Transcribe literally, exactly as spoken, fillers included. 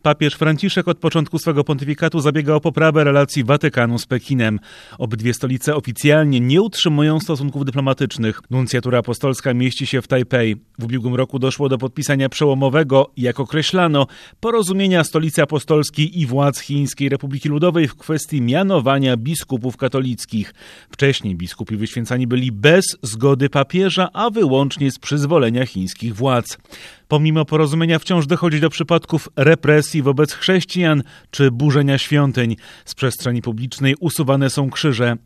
Papież Franciszek od początku swego pontyfikatu zabiega o poprawę relacji Watykanu z Pekinem. Obydwie stolice oficjalnie nie utrzymują stosunków dyplomatycznych. Nuncjatura apostolska mieści się w Tajpej. W ubiegłym roku doszło do podpisania przełomowego, jak określano, porozumienia stolicy apostolskiej i władz Chińskiej Republiki Ludowej w kwestii mianowania biskupów katolickich. Wcześniej biskupi wyświęcani byli bez zgody papieża, a wyłącznie z przyzwolenia chińskich władz. Pomimo porozumienia wciąż dochodzi do przypadków represji wobec chrześcijan czy burzenia świątyń. Z przestrzeni publicznej usuwane są krzyże.